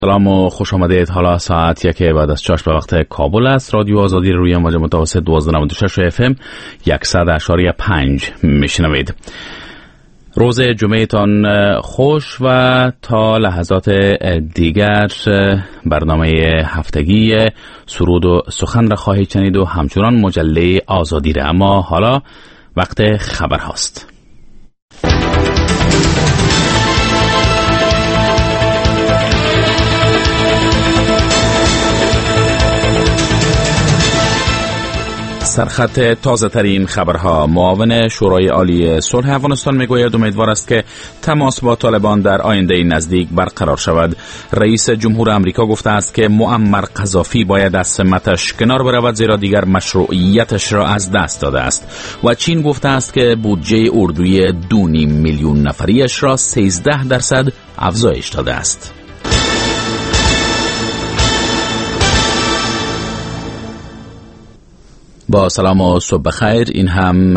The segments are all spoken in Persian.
سلام و خوش آمدید. حالا ساعت 1 بعد از 6 به وقت کابل است. رادیو آزادی روی موج متوسط 1296 FM 100.5 میشنوید. روز جمعه تان خوش و تا لحظات دیگر برنامه هفتگی سرود و سخن را خواهید شنید و همچنان مجله آزادی را. اما حالا وقت خبر هاست. سرخط تازه ترین خبرها. معاون شورای عالی صلح افغانستان میگوید امیدوار است که تماس با طالبان در آینده نزدیک برقرار شود. رئیس جمهور آمریکا گفته است که معمر قذافی باید از سمتش کنار برود زیرا دیگر مشروعیتش را از دست داده است. و چین گفته است که بودجه اردوی 2.5 میلیون نفریش را 13% افزایش داده است. با سلام و صبح بخیر. این هم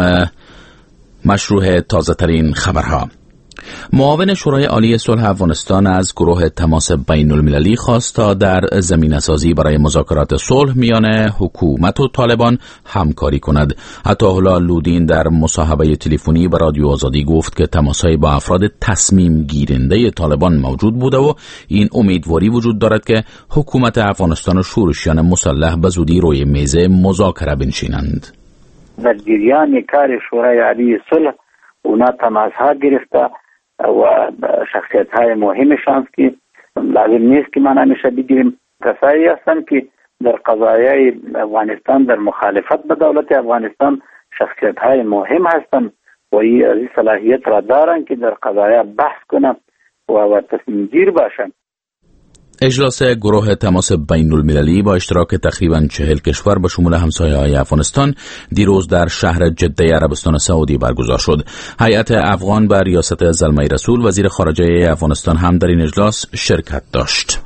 مشروع تازه ترین خبرها. معاون شورای عالی صلح افغانستان از گروه تماس بین المللی خواست تا در زمینه سازی برای مذاکرات صلح میان حکومت و طالبان همکاری کند. عطاالله لودین در مصاحبه تلفنی با رادیو آزادی گفت که تماس‌های با افراد تصمیم گیرنده طالبان موجود بوده و این امیدواری وجود دارد که حکومت افغانستان و شورشیان مسلح به زودی روی میز مذاکره بنشینند. در جریان کار شورای عالی صلح اونا تماس‌ها گرفته و شخصیت‌های مهمشان که لازم نیست که ما نمیشه بگیریم کسایی هستند که در قضایای افغانستان در مخالفت به دولت افغانستان شخصیت‌های مهم هستند و این صلاحیت را دارند که در قضایا بحث کنند و تصمیم گیر باشند. اجلاس گروه تماس بین المللی با اشتراک تقریباً 40 کشور به شمول همسایه‌های افغانستان دیروز در شهر جده عربستان سعودی برگزار شد. هیئت افغان به ریاست زلمه رسول وزیر خارجه افغانستان هم در این اجلاس شرکت داشت.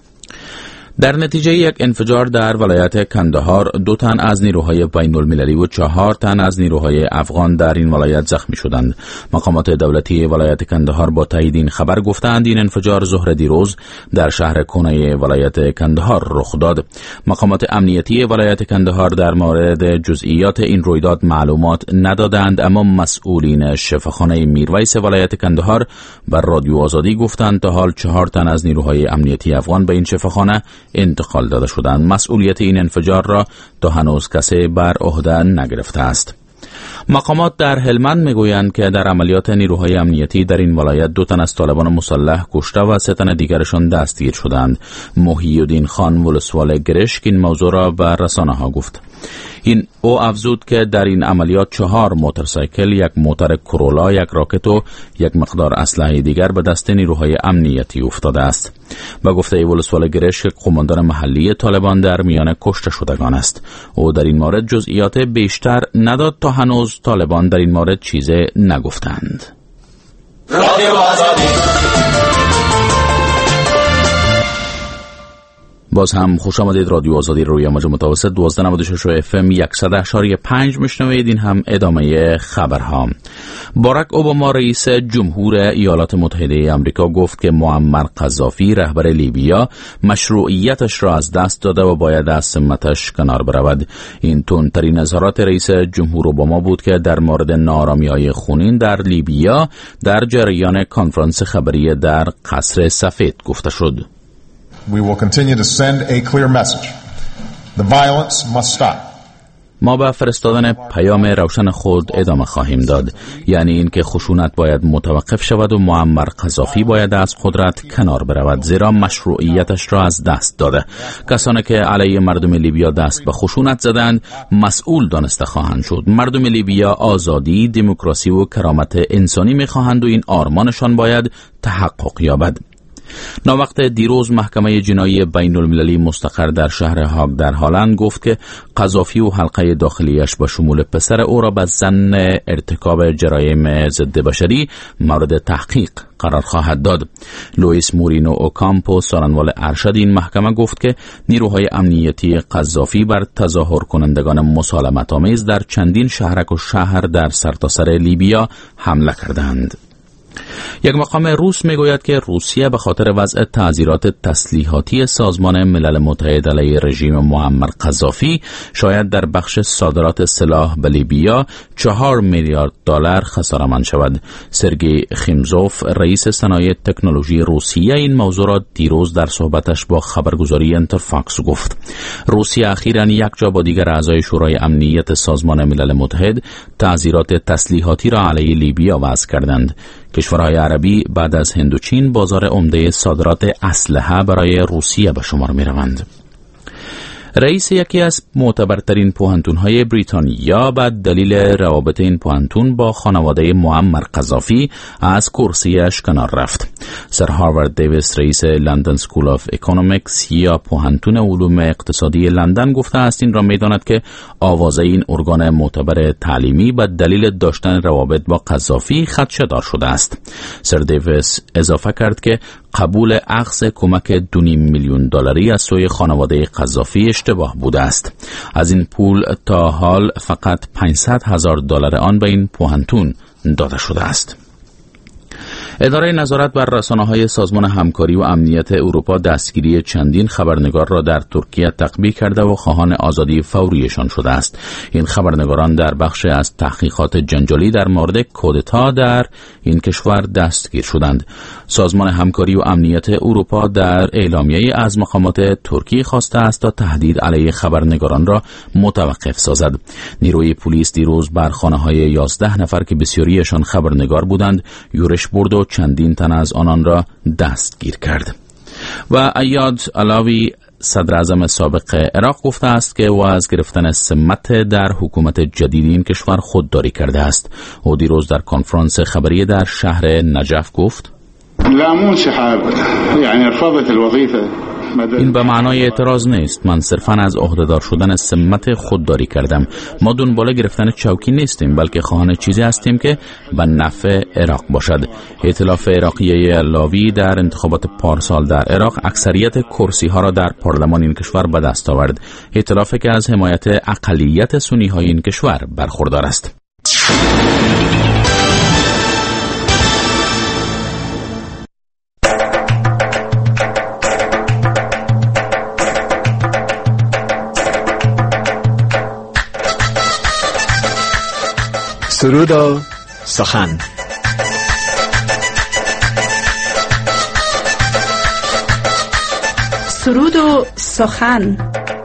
در نتیجه یک انفجار در ولایت کندهار 2 تن از نیروهای بین المللی و 4 تن از نیروهای افغان در این ولایت زخمی شدند. مقامات دولتی ولایت کندهار با تایید این خبر گفتند این انفجار ظهر دیروز در شهر کنه ولایت کندهار رخ داد. مقامات امنیتی ولایت کندهار در مورد جزئیات این رویداد معلومات ندادند، اما مسئولین شفاخانه میرویس ولایت کندهار بر رادیو آزادی گفتند تا حال 4 تن از نیروهای امنیتی افغان به این شفاخانه انتقال داده شدند. مسئولیت این انفجار را تا هنوز کسی بر عهده نگرفته است. مقامات در هلمند میگویند که در عملیات نیروهای امنیتی در این ولایت 2 تن از طالبان مسلح کشته و 3 تن دیگرشان دستگیر شدند. محی الدین خان ولسوال گرشک این موضوع را به رسانه‌ها گفت. او افزود که در این عملیات 4 موتورسایکل، 1 موتور کرولا، 1 راکت و 1 مقدار اسلحه دیگر به دست نیروهای امنیتی افتاده است. به گفته ولسوال گرشک قماندان محلی طالبان در میان کشته شدگان است. او در این مورد جزئیات بیشتر نداد تا هنوز طالبان در این مورد چیزی نگفتند. باز هم خوش آمدید. رادیو آزادی روی موج متوسط 1296 FM 100.5 میشنوید. این هم ادامه خبرها. باراک اوباما رئیس جمهور ایالات متحده آمریکا گفت که معمر قذافی رهبر لیبیا مشروعیتش را از دست داده و باید از سمتش کنار برود. این تندترین اظهارات رئیس جمهور اوباما بود که در مورد ناآرامی‌های خونین در لیبیا در جریان کنفرانس خبری در قصر سفید گفته شد. We will continue to send a clear message. The violence must stop. ما به فرستادن پیام روشن خود ادامه خواهیم داد، یعنی اینکه خشونت باید متوقف شود و معمر قذافی باید از قدرت کنار برود زیرا مشروعیتش را از دست داده. کسانی که علیه مردم لیبیا دست به خشونت زدند مسئول دانسته خواهند شد. مردم لیبیا آزادی، دموکراسی و کرامت انسانی می‌خواهند و این آرمانشان باید تحقق یابد. ناوقت دیروز محکمه جنایی بین المللی مستقر در شهر هاگ در هلند گفت که قذافی و حلقه داخلیش با شمول پسر او را به ظن ارتکاب جرایم ضد بشری مورد تحقیق قرار خواهد داد. لوئیس مورینو اوکامپو سارنوال ارشد این محکمه گفت که نیروهای امنیتی قذافی بر تظاهر کنندگان مسالمت‌آمیز در چندین شهرک و شهر در سرتاسر لیبیا حمله کردند. یک مقام روس میگوید که روسیه به خاطر وضع تعزیرات تسلیحاتی سازمان ملل متحد علیه رژیم معمر قذافی شاید در بخش صادرات سلاح به لیبیا 4 میلیارد دلار خساره‌مند شود. سرگئی خیمزوف رئیس صنایع تکنولوژی روسیه این موضوع را دیروز در صحبتش با خبرگزاری انترفاکس گفت. روسیه اخیراً یک جا با دیگر اعضای شورای امنیت سازمان ملل متحد تعزیرات تسلیحاتی را علیه لیبیا وضع کردند. کشورهای عربی بعد از هند و چین بازار عمده صادرات اسلحه برای روسیه به شمار می روند. رئیس یکی از معتبرترین پوهنتون‌های بریتانیا به دلیل روابط این پوهنتون با خانواده معمر قذافی از کرسیش کنار رفت. سر هاروارد دیویس رئیس لندن سکول آف اکونومیکس یا پوهنتون علوم اقتصادی لندن گفته است این را می‌داند که آوازه این ارگان معتبر تعلیمی به دلیل داشتن روابط با قذافی خدشه‌دار شده است. سر دیویس اضافه کرد که قبول اخذ کمک 2.5 میلیون دلاری از سوی خانواده قذافی اشتباه بوده است. از این پول تا حال فقط 500,000 دلار آن به این پوهنتون داده شده است. اداره نظارت بر رسانه‌های سازمان همکاری و امنیت اروپا دستگیری چندین خبرنگار را در ترکیه تقبیح کرده و خواهان آزادی فوریشان شده است. این خبرنگاران در بخش از تحقیقات جنجالی در مورد کودتا در این کشور دستگیر شدند. سازمان همکاری و امنیت اروپا در اعلامیه‌ای از مقامات ترکیه خواسته است تا تهدید علیه خبرنگاران را متوقف سازد. نیروی پلیس دیروز بر خانه‌های 11 نفر که بسیاریشان خبرنگار بودند یورش برد و چندین تن از آنان را دستگیر کرد. و ایاد علاوی صدر اعظم سابق عراق گفته است که او از گرفتن سمت در حکومت جدید این کشور خودداری کرده است. او دیروز در کنفرانس خبری در شهر نجف گفت لا منسحب یعنی رفضت الوظیفه. این به معنای اعتراض نیست. من صرفاً از عهدهدار شدن سمت خودداری کردم. ما دنبال گرفتن چوکی نیستیم بلکه خواهان چیزی هستیم که به نفع عراق باشد. ائتلاف عراقیه لاوی در انتخابات پارسال در عراق اکثریت کرسی ها را در پارلمان این کشور به دست آورد. ائتلافی که از حمایت اقلیت سنی های این کشور برخوردار است. سرود و سخن. سرود و سخن.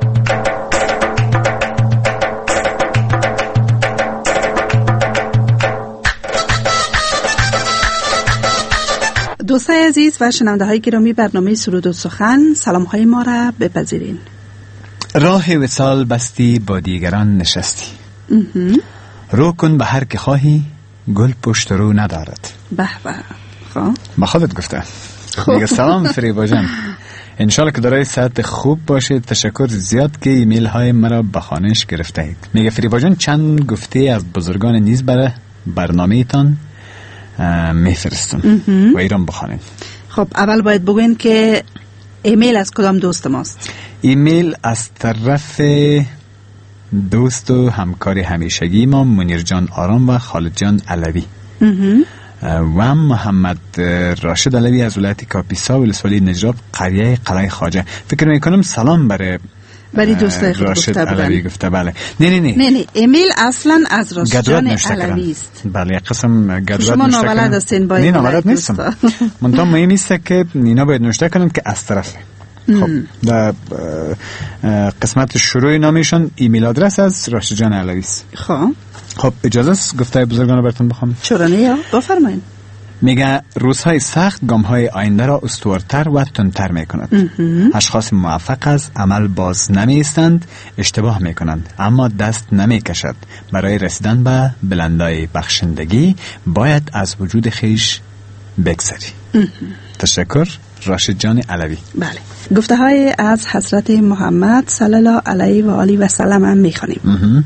دوستای عزیز و شنونده های گرامی برنامه سرود و سخن، سلام های ما را بپذیرین. راه وصال بستی با دیگران نشستی. رو کن به هر که خواهی گل پشت رو ندارد. به به. خب با خودت گفته. میگه سلام فریبا جان، انشالله که دارای صحت خوب باشه. تشکر زیاد که ایمیل های مرا به خانش گرفته اید. میگه فریبا جان چند گفته از بزرگان نیز برای برنامه ایتان میفرستم و ایران بخوانید. خب اول باید بگوین که ایمیل از کدام دوست ماست؟ ایمیل از طرف دوست و همکار همیشگی ما منیر جان آرام و خالد جان علوی و محمد راشد علوی از ولایت کاپیسا ولسوالی نجراب قریه قلعه خواجه. فکر میکنم سلام برای دوستای خود راشد گفته علوی گفته. بله نه ایمیل اصلا از راشد جان علوی است. بله قسم گدرات شما ناولد هستین باید. نه ناولد نیستم. منتها مهم است که اینا باید نوشته کنن که از طرف. خب در قسمت شروع نامشون ایمیل آدرس از راشد جان علوی است. خب اجازه است گفته بزرگان رو براتون بخوام؟ چرا نه یا بفرمایید. میگه روزهای سخت گامهای آینده را استوارتر و تندتر میکند. اشخاص موفق از عمل باز نمیستند، اشتباه میکنند اما دست نمیکشد. برای رسیدن به بلندای بخشندگی باید از وجود خیش بگذری. تشکر راشد جان علوی. بله گفته های از حضرت محمد صلی الله علیه و آله و سلم هم میخوانیم.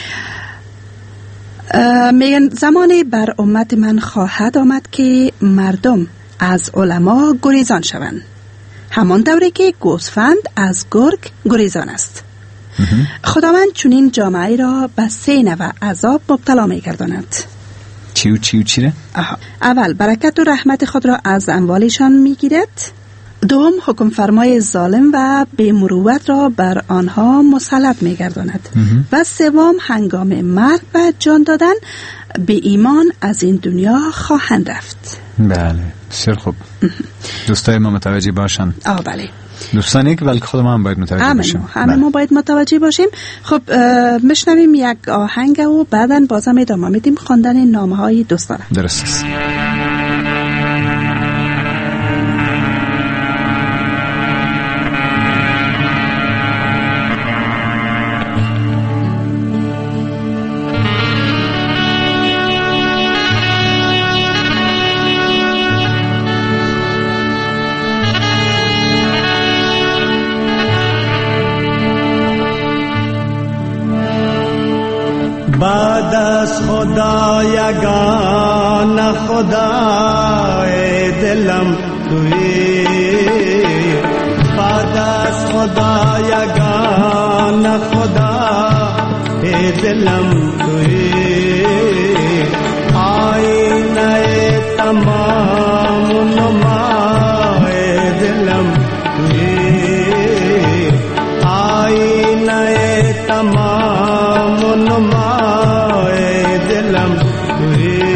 میگن زمانی بر امت من خواهد آمد که مردم از علما گریزان شوند، همان دوره که گوسفند از گرگ گریزان است. خداوند چنین جامعه را به 3 نوع عذاب مبتلا می‌گرداند. چی نه؟ اول برکت و رحمت خود را از اموالشان میگیرد. دوم حکم فرمای ظالم و بی‌مروت را بر آنها مسلط میگرداند. و سوم هنگام مرگ و جان دادن به ایمان از این دنیا خواهند رفت. بله بسیار خوب. دوستای ما متوجه باشن. بله دوستانی که بلکه خود ما هم باید متوجه باشیم. همه ما باید متوجه باشیم. خب میشنویم یک آهنگ و بعداً بازم ادامه میدیم خواندن نامه‌های دوستان. درست است. بعد از خدا یگان خدای دلم تویی، بعد از خدا یگان خدای دلم تویی، آینه تمام نمای دلم تویی، آینه تمام نمای دلم تویی.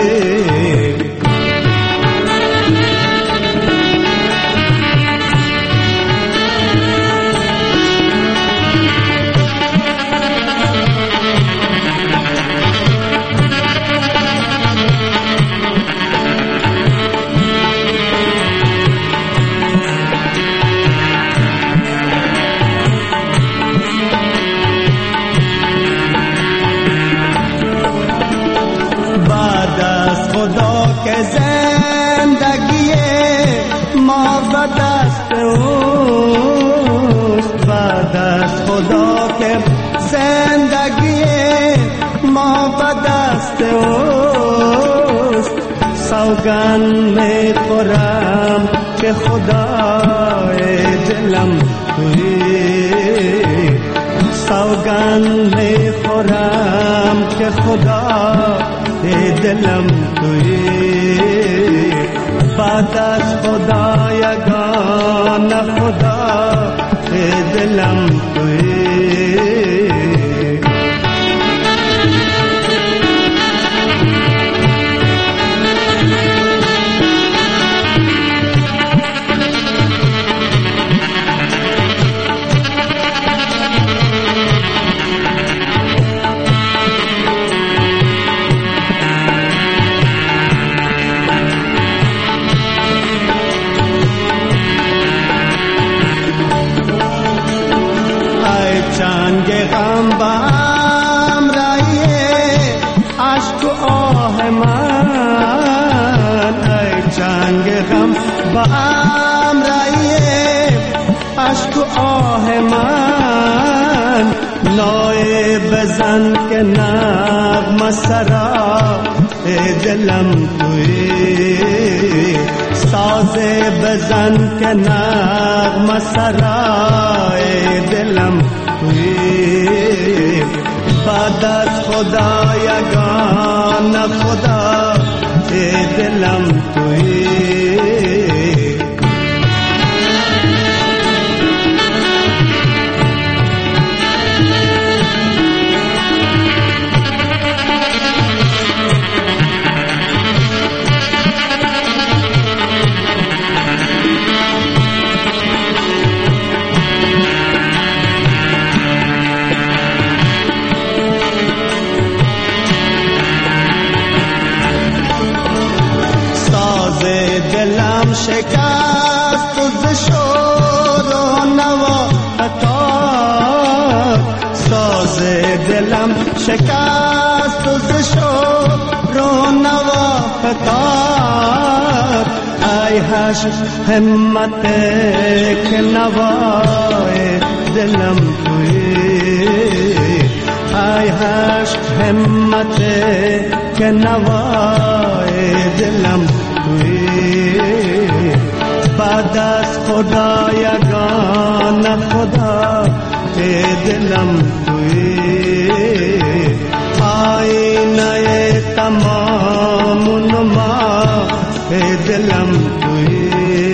که زندگی ما به دست اوست، بعد از خدا که زندگی ما به دست اوست، سوگند میخورم که خدای دلم تویی، سوگند میخورم که خدای دلم تویی، بعد از خدا یگان خدا دلم تویی. چنگ غم بام رایه عشق و آه من، ای چنگ غم بام رایه عشق و آه من، نای بزن که نغمه سرا دلم تویی، ساز بزن که نغمه سرا دلم تویی، بعد از خدا یگان خدا دلم تویی. دلم شکست و ز شور و نوا فتاد، ساز دلم شکست و ز شور و نوا فتاد، ای هش همت که نوای دلم تویی، ای هش همت که نوای دلم تویی، بعد از خدا یگان خدا دلم تویی، آینه تمام دلم توی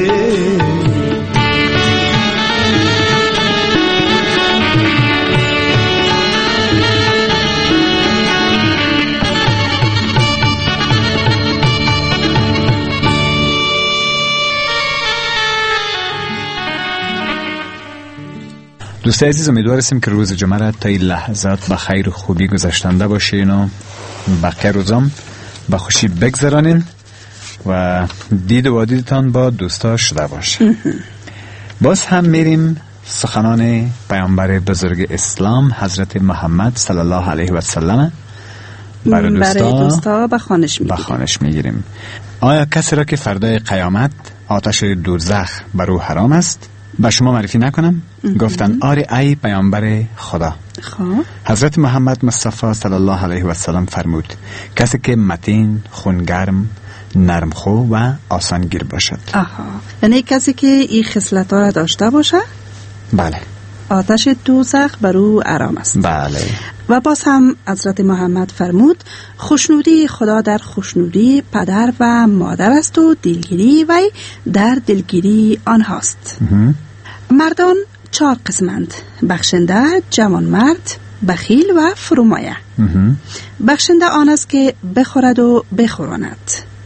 دوستای عزیز، امیدوار هستیم که روز جمعه را تا این لحظات با خیر و خوبی گذشتنده باشین و بقیه روزام با خوشی بگذرانین و دید و دیدتان با دوستا شده باشه. باز هم میریم سخنان پیامبر بزرگ اسلام حضرت محمد صلی الله علیه و سلم برای دوستا به خوانش میگیریم. آیا کسی را که فردای قیامت آتش دوزخ بر او حرام است به شما معرفی نکنم؟ گفتن آره ای پیامبر خدا. حضرت محمد مصطفی صلی الله علیه و سلم فرمود کسی که متین، خونگرم، نرمخو و آسانگیر باشد. یعنی کسی که این خصلت‌ها را داشته باشه؟ بله. آتش دوزخ بر او حرام است. بله. و باز هم حضرت محمد فرمود خوشنودی خدا در خوشنودی پدر و مادر است و دلگیری وی در دلگیری آنهاست. مردان 4 قسمند: بخشنده، جوانمرد، بخیل و فرومایه. بخشنده آن است که بخورد و بخوراند.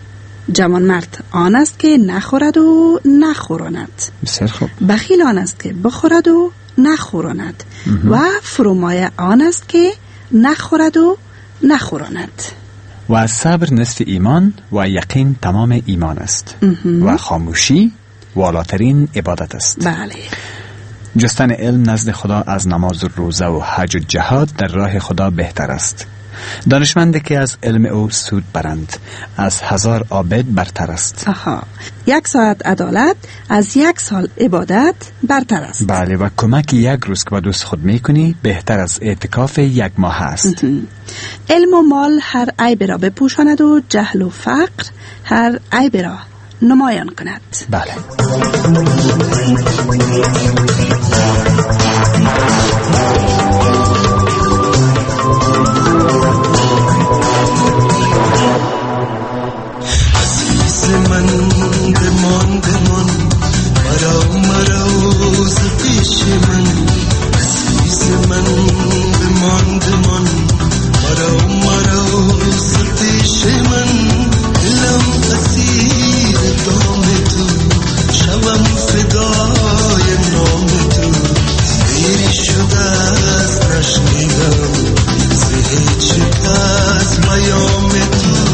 جوانمرد آن است که نخورد و نخوراند. بسیار خوب. بخیل آن است که بخورد و نخوراند. و فرومایه آن است که نخورد و نخوراند. و صبر نصف ایمان و یقین تمام ایمان است. و خاموشی والاترین عبادت است. بله. جستن علم نزد خدا از نماز و روزه و حج و جهاد در راه خدا بهتر است. دانشمندی که از علم او سود برند از 1000 عابد برتر است. 1 ساعت عدالت از 1 سال عبادت برتر است. بله. و کمک 1 روز که با دوست خود میکنی بهتر از اعتکاف 1 ماه است. علم و مال هر عیب را بپوشاند و جهل و فقر هر عیب را نمایان کند. بله. عزیز من بمان مرا ز پیش من. عزیز من بمان مرا ز پیش من. دلم اسیر دام تو شوم فدای نام تو. دیری شده از نشنیدم ز هیچ کس پیام تو.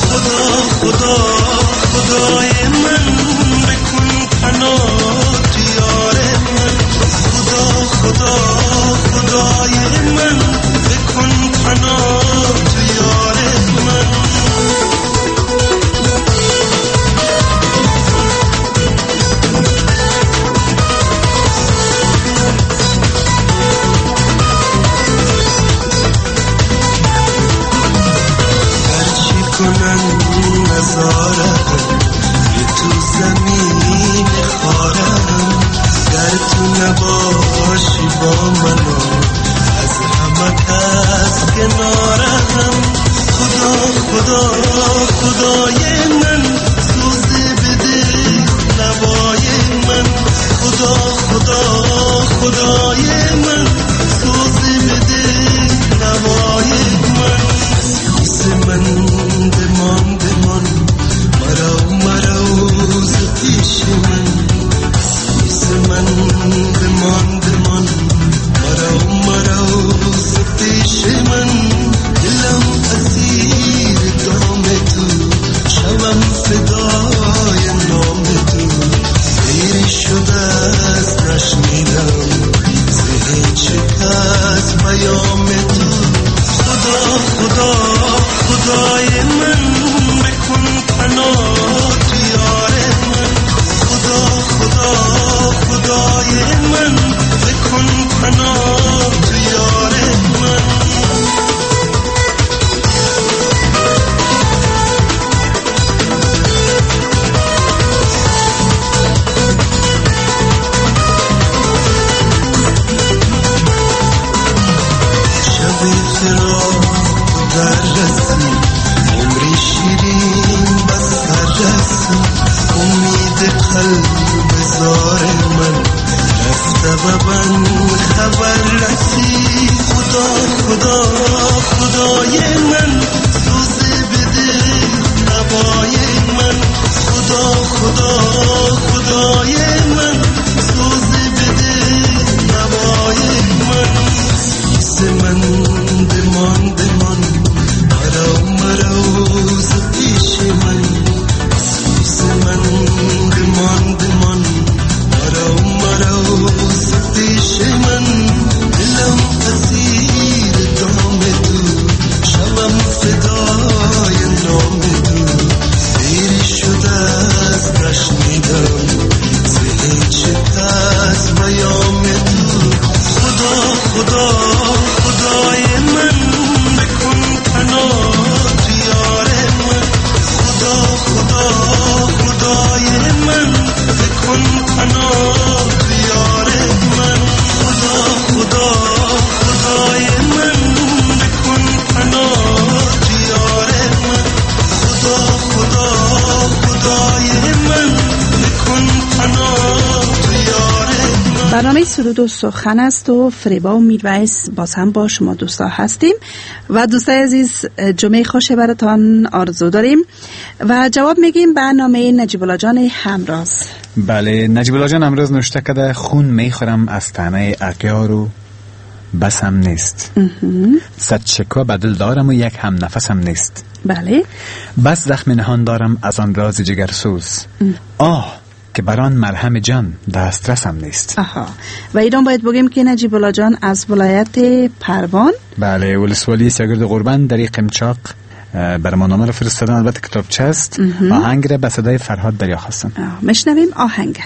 خدای من بکن پناه تو یار من. خدای من بکن پناه تو یار من. نباشی با منو از همه کس کنارم. خدای من سوزه بده نوای من. خدای من سوزه بده نوای من. عزیز من بمان مرا ز پیش من. من بمان مرا ز پیش من. دلم اسیر دام تو شوم فدای نام تو. دیری شده از نشنیدم ز هیچ کس پیام تو. خدای من بکن پناه تو یار من. خدای من بکن پناه تو یار من. شب فراق در رسی عمری شیرین بس سر رسی. سببن خبر رسید خدا خدا خدای من سوز بده نوای من خدا خدا خدای من سوز بده نوای من سیز من دمان دمان مرو ز پیش من سیز من دمان دمان مرو ز پیش من دلم اسیر دام تو شبم فدای نام تو سیر شده از نشنیدم زهیچ از بیام تو خدا خدا خدای من بکن پناه دیار من خدا خدا خدای من بکن پناه دیار من خدا خدا خدای من بکن پناه دیار من خدا خدا خدای من بکن پناه دیار من. برنامه سرود و سخن است و فریبا و میرویس باز هم با شما دوستا هستیم و دوستای عزیز جمعه خوش براتان آرزو داریم و جواب میگیم برنامه نجیب الله جان همراز. بله، نجیب الله جان امروز نوشته کرده خون میخورم از طعنه اغیار و بسم نیست، صد شکوه بدل دارم و یک هم نفسم نیست. بله. بس زخم نهان دارم از آن راز جگرسوز، آه که بران مرهم جان دسترسم نیست. آها. و ایران باید بگیم که نجیب الله جان از ولایت پروان، بله، ولسوالی سیاگرد قربان در قمچاق بر ما نامه رو فرستادن. البته کتابچه است. آهنگ را به صدای فرهاد دریا خواستن. مشنویم آهنگ.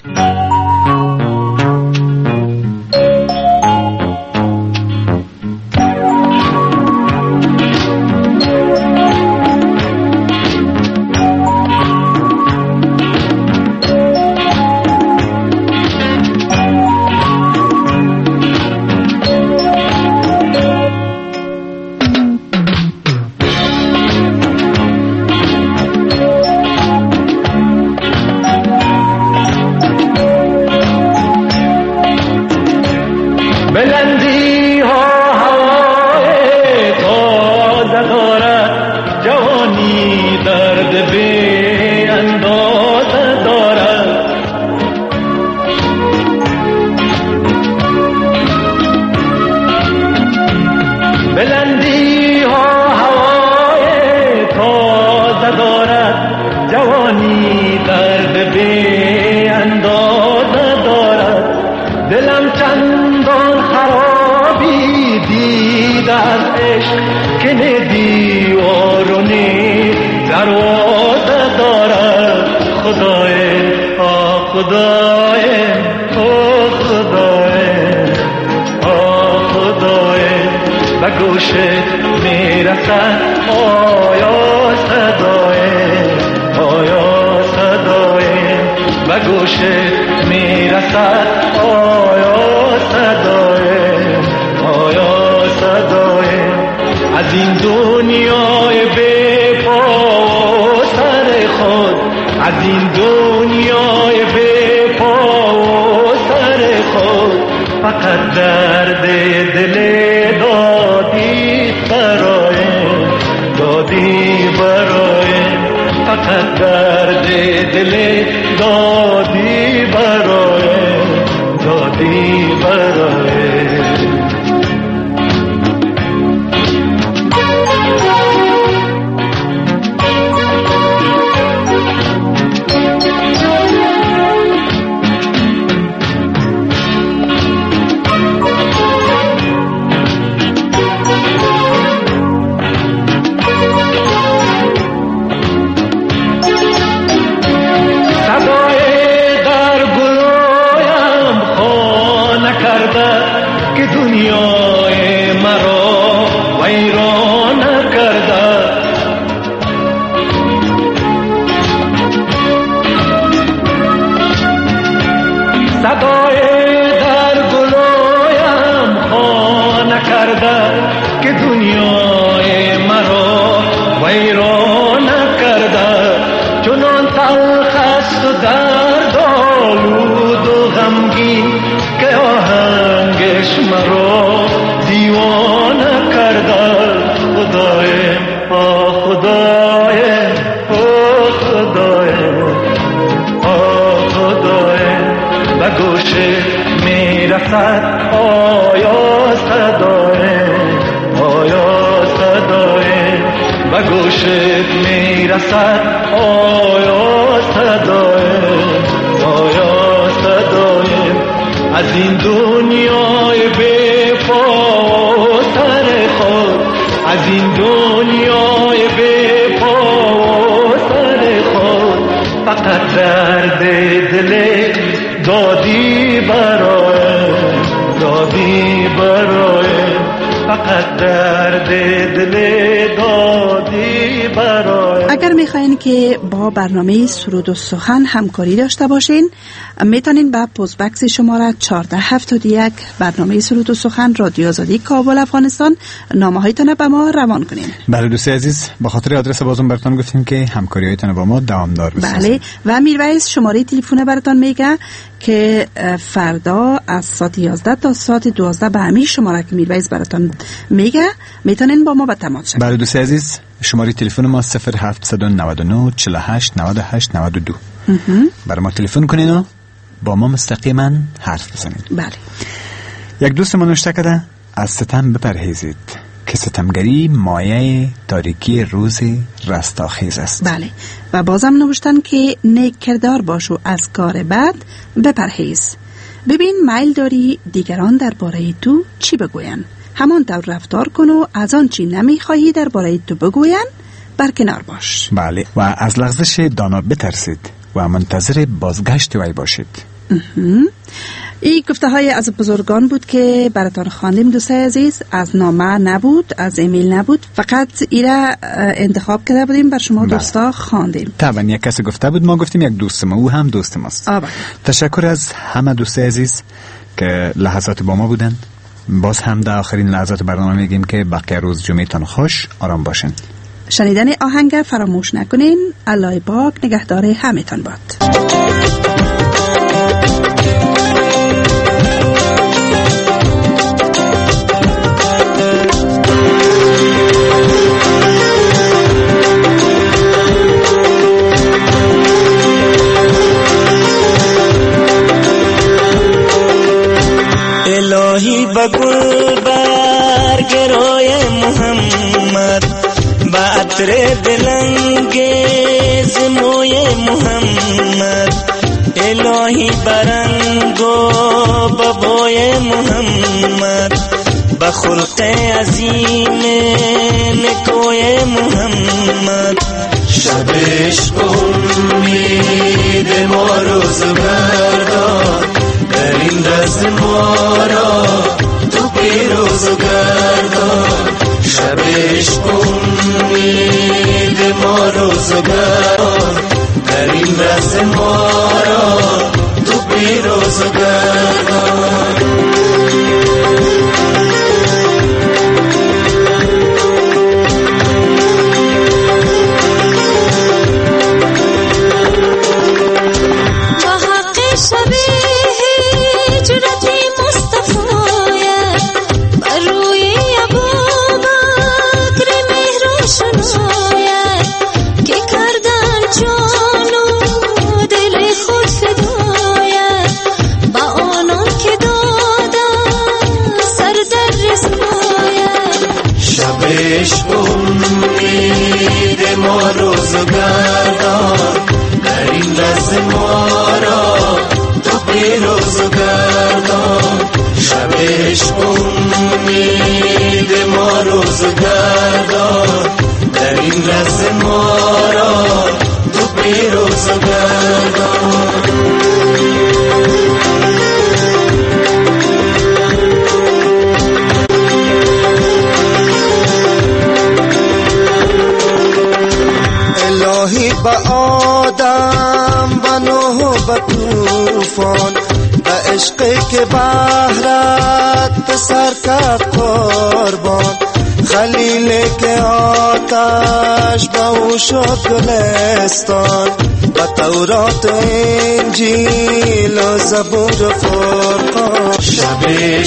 درد آلود و غمگین که آهن میرسد آیا صدای به گوشت میرسد آیا صدای از این دنیای بی پا و سر خود، از این دنیای بی پا و سر خود، فقط درد دل دادی برای فقط درد دل دادی برای. اگر میخواین که با برنامه سرود و سخن همکاری داشته باشین، میتونین به پست بکس شماره 1471 برنامه سرود و سخن رادیو آزادی کابل افغانستان نامه هایتان به ما روان کنین. بله دوستای عزیز، به خاطر آدرس بازم براتون گفتیم که همکاری هایتان با ما دوامدار بسازید. بله، و میرویس شماره تلفن براتون میگه که فردا از ساعت 11 تا ساعت 12 به همین شماره که میرویس براتون میگه میتونین با ما به تماس شوید. بله دوستای عزیز، شماره تلفن ما 0799 48 98 92. برای ما تلفن کنین و با ما مستقیما حرف بزنید. بله. یک دوست ما نوشته کرده از ستم بپرهیزید که ستمگری مایه تاریکی روز رستاخیز است. بله، و بازم نوشتن که نیک کردار باش و از کار بد بپرهیز. ببین میل داری دیگران درباره تو چی بگوین، همان طور رفتار کن و از آن چی نمیخواهی درباره تو بگوین برکنار باش. بله، و از لغزش دانا بترسید و منتظر بازگشت وی باشید. این گفته های از بزرگان بود که براتان خواندیم دوستای عزیز. از نامه نبود، از ایمیل نبود، فقط ایره انتخاب کرده بودیم بر شما دوستا خواندیم. طبعا یک کسی گفته بود، ما گفتیم یک دوست ما، او هم دوست ماست. تشکر از همه دوستای عزیز که لحظات با ما بودن. باز هم در آخرین لحظات برنامه میگیم که بقیه روز جمعتان خوش، آرام باشین. شنیدن آهنگ فراموش نکنین. الله پاک نگهدار همتان باد. الهی بگل برگرای محمد، با عطر دلنگیز موی محمد، الهی برنگو بابای محمد، با خلق عظیم نکوی محمد. شبش امید ما روزگردان، در این دست ما را تو پیروز گردان. شبش امید ما روزگار، در این دست ما را تو پیروز گردان. شبش امید ما روزگردان، در این دست ما را تو پیروز گردان. شبش امید ما روزگردان، در این دست ما را تو پیروز گردان. الهی با آدم و نوح و طوفان، و عشقی که بحرت به سر کرد قربان. خلیلی که آتش با او شد گلستان، و تورات و انجیل و زبور و فرقان. شبش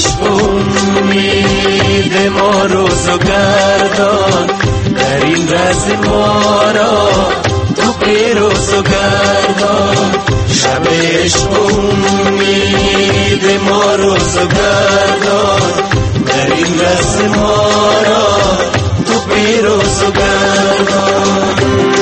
امید ما روزگردان، در این رز ما را تو پیروز و گردان شب عشق امید ما روز و گردان در این رسم ما را تو پیروز و گردان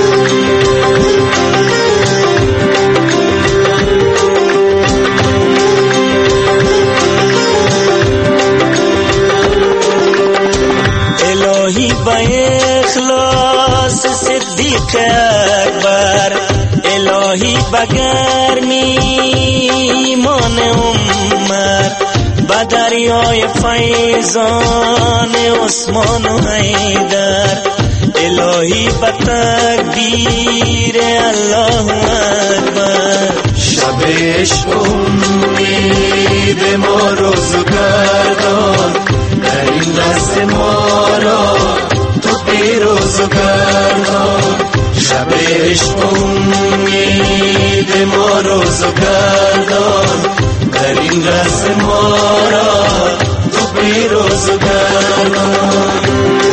الهی با اخلاص صدیق اکبر الهی با گرمی ایمان عمر با دریای فیضان عثمان و حیدر الهی با تکبیر الله اکبر شب عشق امید ما روز و گردان در این دست ما را تو پیروز و گردان شب عشق امید ما روز و گردان در این دست ما را تو پیروز و گردان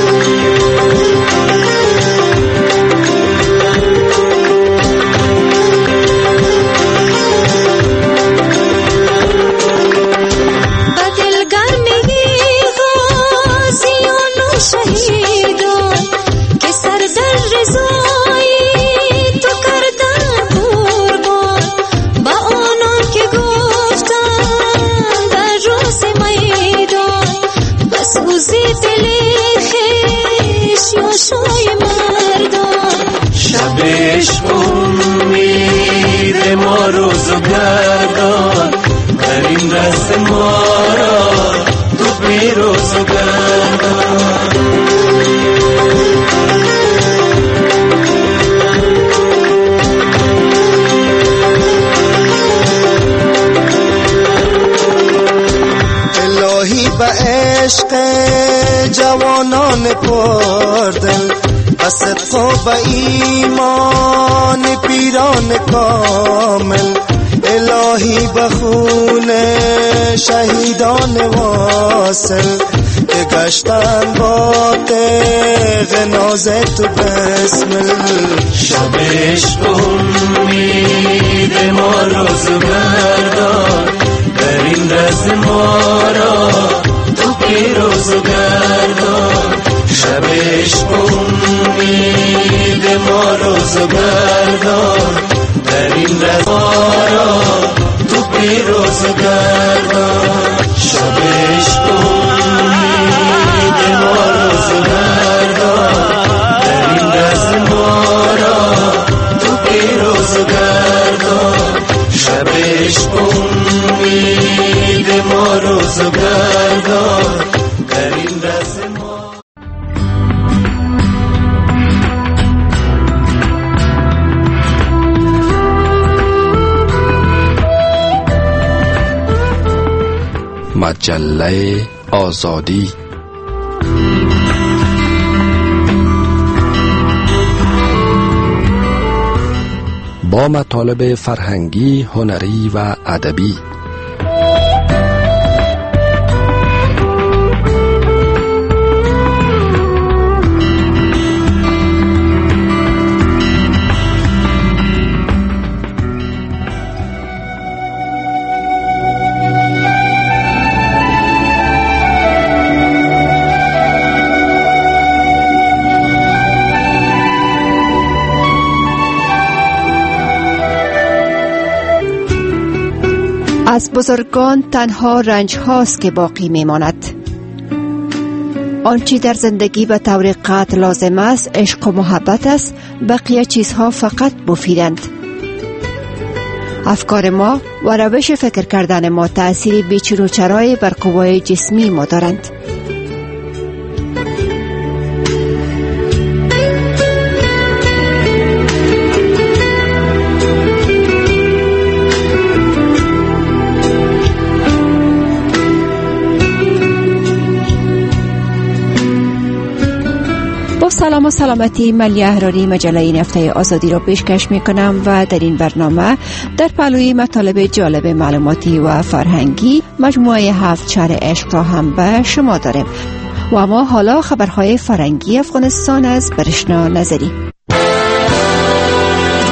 شهیدان که سر در رضایی تو کردن قربان با آنان که گفتن در روز میدان بس روزی دل خیش یا شای مردان شب عشق امید ما روز و گردان در این دست ما را تو پیروز و گردان الهی با عشق جوانان پردل و صدق و با ایمان پیران کامل الهی با خون شهیدان واصل که گشتن با تیغ ناز تو بسمل شب عشق امید ما روز و گردان در این دست ما را تو پیروز و گردان شب عشق امید ما روز و گردان در این دست ما را تو پیروز و گردان شب عشق امید ما روز و گردان در این دست ما را تو پیروز و گردان شب عشق امید ما روز و گردان در این دست ما مجله آزادی با مطالب فرهنگی، هنری و ادبی از بزرگان تنها رنج هاست که باقی میماند. آنچه در زندگی به طور قطع لازم است عشق و محبت است، بقیه چیزها فقط مفیدند. افکار ما و روش فکر کردن ما تأثیر بیچون و چرای بر قوای جسمی ما دارند. سلام و سلامتی، ملی احراری مجله این هفته آزادی را پیشکش می کنم و در این برنامه در پهلوی مطالب جالب معلوماتی و فرهنگی مجموعه 7 شهر عشق را هم به شما داریم. و اما حالا خبرهای فرهنگی افغانستان از برشنا نظری.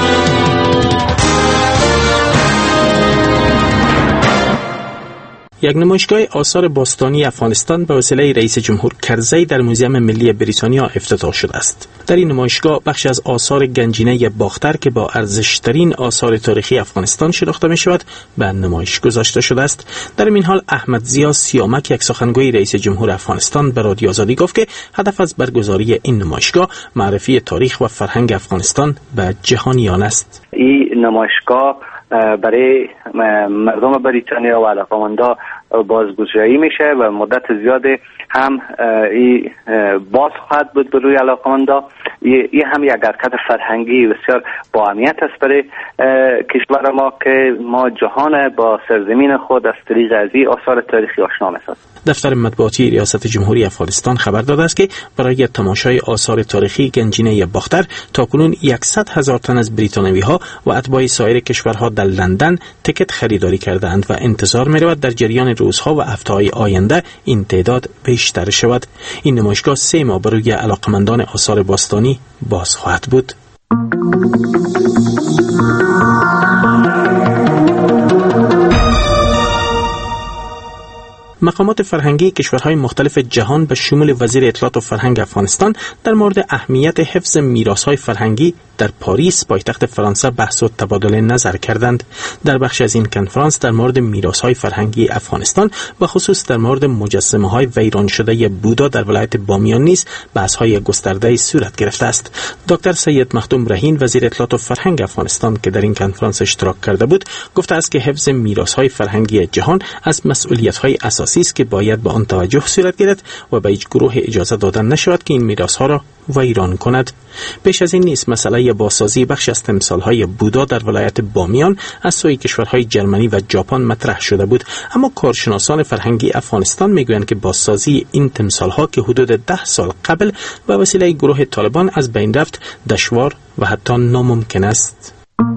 یک نمایشگاه آثار باستانی افغانستان به وسیله رئیس جمهور کرزی در موزیم ملی بریتانیا افتتاح شده است. در این نمایشگاه بخش از آثار گنجینه باختر که با ارزشترین آثار تاریخی افغانستان شناخته می شود به نمایش گذاشته شده است. در این حال احمد ضیا سیامک، یک سخنگوی رئیس جمهور افغانستان، به رادیو آزادی گفت که هدف از برگزاری این نمایشگاه معرفی تاریخ و فرهنگ افغانستان به جهانیان است. این نمایشگاه برای مردم بریتانیا و علاقه‌مندان بازگشایی میشه و مدت زیاده هم این باز خواهد بود به روی علاقه‌مندان. این هم یک حرکت فرهنگی بسیار با اهمیت است برای کشور ما که ما جهان با سرزمین خود از طریق از این آثار تاریخی آشنا می‌سازیم. دفتر مطبوعاتی ریاست جمهوری افغانستان خبر داده است که برای تماشای آثار تاریخی گنجینه باختر تاکنون 100,000 تن از بریتانیایی‌ها و اتباع سایر کشورها در لندن تکت خریداری کردند و انتظار می‌رود در جریان روزها و هفته‌های آینده این تعداد بیشتر شود. این نمایشگاه 3 ماه برای علاقمندان آثار باستانی باز خواهد بود. مقامات فرهنگی کشورهای مختلف جهان به شمول وزیر اطلاعات و فرهنگ افغانستان در مورد اهمیت حفظ میراث‌های فرهنگی در پاریس پایتخت فرانسه بحث و تبادل نظر کردند. در بخش از این کنفرانس در مورد میراث‌های فرهنگی افغانستان و خصوص در مورد مجسمه‌های ویران شده بودا در ولایت بامیان نیز بحث‌های گسترده‌ای صورت گرفته است. دکتر سید مخدوم رهین، وزیر اطلاعات و فرهنگ افغانستان که در این کنفرانس اشتراک کرده بود، گفته است که حفظ میراث‌های فرهنگی جهان از مسئولیت‌های اساسی است که باید به آن توجه صورت گیرد و به هیچ گروه اجازه دادن نشود که این میراث‌ها را ویران کند. پیش از این نیز مسئله بازسازی بخش از تمثال‌های بودا در ولایت بامیان از سوی کشورهای جرمنی و ژاپن مطرح شده بود، اما کارشناسان فرهنگی افغانستان میگویند که بازسازی این تمثال‌ها که حدود 10 سال قبل به وسیله گروه طالبان از بین رفت دشوار و حتی ناممکن است.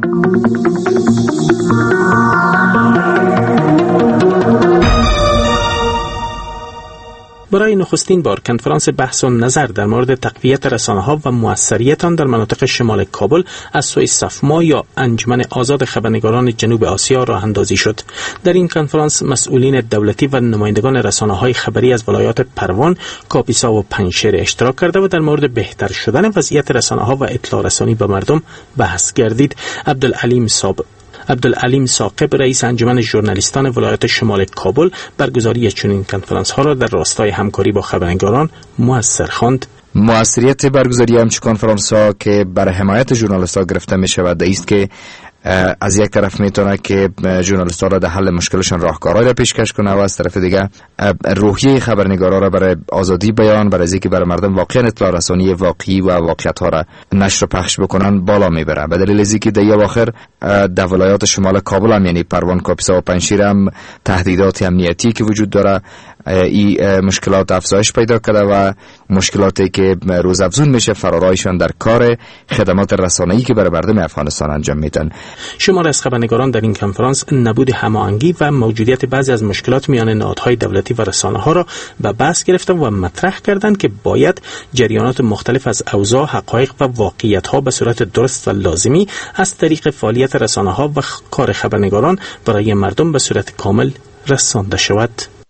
برای نخستین بار کنفرانس بحث و نظر در مورد تقویت رسانه‌ها و موثریت آن در مناطق شمال کابل از سوی صفما یا انجمن آزاد خبرنگاران جنوب آسیا راه اندازی شد. در این کنفرانس مسئولین دولتی و نمایندگان رسانه‌های خبری از ولایات پروان، کاپیسا و پنجشیر اشتراک کرده و در مورد بهتر شدن وضعیت رسانه‌ها و اطلاع رسانی به مردم بحث گردید. عبدالعلیم ثاقب، رئیس انجمن ژورنالیستان ولایت شمال کابل، برگزاری چنین کنفرانس ها را در راستای همکاری با خبرنگاران موثر خواند. موثریت برگزاری همچین کنفرانس ها که برای حمایت ژورنالیست ها گرفته می شود است که از یک طرف میتونه که ژورنالیست‌ها را در حل مشکلشان راهکارهایی را پیشکش کنه و از طرف دیگه روحیه خبرنگارا را برای آزادی بیان، برای اینکه برای مردم واقعا اطلاع رسانی واقعی و واقعیت‌ها را نشر و پخش بکنن بالا میبره. به دلیل اینکه در اواخر در ولایات شمال کابل هم یعنی پروان، کاپیسا و پنجشیر هم تهدیدات امنیتی که وجود داره، این مشکلات افزایش پیدا کرده و مشکلاتی که روز افزون میشه فرارایشان در کار خدمات رسانه‌ای که برای مردم افغانستان انجام میدن. شمار از خبرنگاران در این کنفرانس نبود هماهنگی و موجودیت بعضی از مشکلات میان نهادهای دولتی و رسانه‌ها را به بحث گرفتند و مطرح کردند که باید جریانات مختلف از اوضاع، حقایق و واقعیت‌ها به صورت درست و لازمی از طریق فعالیت رسانه‌ها و کار خبرنگاران برای مردم به صورت کامل رسانده شود.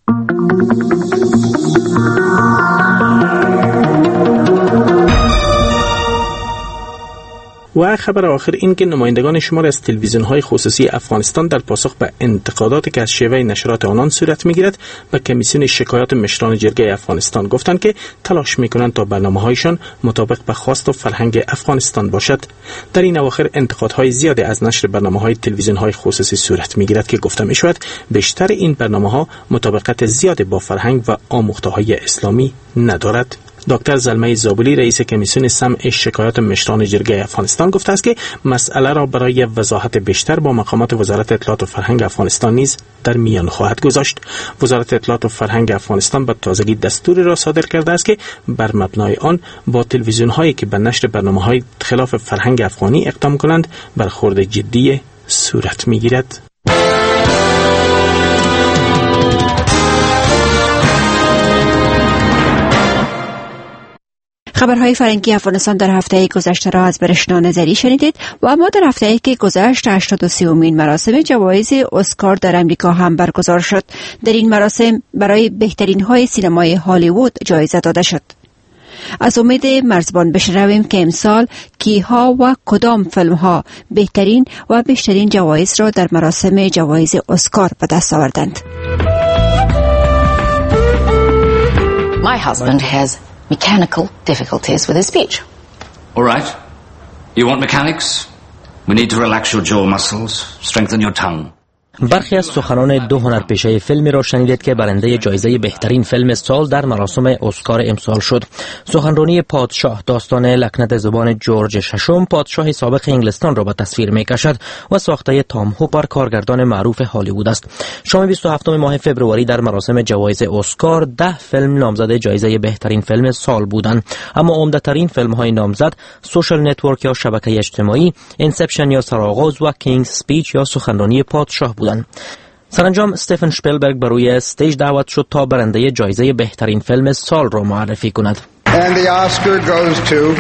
و خبر آخر این که نمایندگان شمار از تلویزیون‌های خصوصی افغانستان در پاسخ به انتقاداتی که از شیوه نشرات آنان صورت می‌گیرد به کمیسیون شکایات مشران جرگه افغانستان گفتند که تلاش می‌کنند تا برنامه‌هایشان مطابق به خواست و فرهنگ افغانستان باشد. در این اواخر انتقادهای زیادی از نشر برنامه‌های تلویزیون‌های خصوصی صورت می‌گیرد که گفته می‌شود بیشتر این برنامه‌ها مطابقت زیاد با فرهنگ و آموخته‌های اسلامی ندارد. دکتر زلمه زابلی، رئیس کمیسیون سمع شکایات مشران جرگه افغانستان گفته است که مسئله را برای وضاحت بیشتر با مقامات وزارت اطلاعات و فرهنگ افغانستان نیز در میان خواهد گذاشت. وزارت اطلاعات و فرهنگ افغانستان به تازگی دستوری را صادر کرده است که بر مبنای آن با تلویزیون‌هایی که به نشر برنامه‌های خلاف فرهنگ افغانی اقدام کنند برخورد جدی صورت می‌گیرد. خبرهای فرهنگی افغانستان در هفته گذشته را از برشنا نظری شنیدید و اما در هفته که گذشت 83مین مراسم جوایز اسکار در امریکا هم برگزار شد. در این مراسم برای بهترین های سینمای هالیوود جایزه داده شد. از امید مرزبان بشنویم که امسال کیها و کدام فیلم ها بهترین و بیشترین جوایز را در مراسم جوایز اسکار به دست آوردند. My husband has mechanical difficulties with his speech. All right. You want mechanics? We need to relax your jaw muscles, strengthen your tongue. برخی از سخنان دو هنرپیشه فیلمی را شنیدید که برنده جایزه بهترین فیلم سال در مراسم اسکار امسال شد. سخنرانی پادشاه داستان لکنت زبان جورج ششم، پادشاه سابق انگلستان را به تصویر می‌کشد و ساخته تام هوپر کارگردان معروف هالیوود است. شام 27 ماه فوریه در مراسم جوایز اسکار 10 فیلم نامزد جایزه بهترین فیلم سال بودند، اما عمده‌ترین فیلم‌های نامزد سوشال نتورک یا شبکه اجتماعی، اینسپشن یا سرآغاز و کینگز اسپیچ یا سخنرانی پادشاه بودند. سرانجام استیفن شپیلبرگ بر روی استیج دعوت شد تا برنده جایزه بهترین فیلم سال را معرفی کند. And the Oscar goes to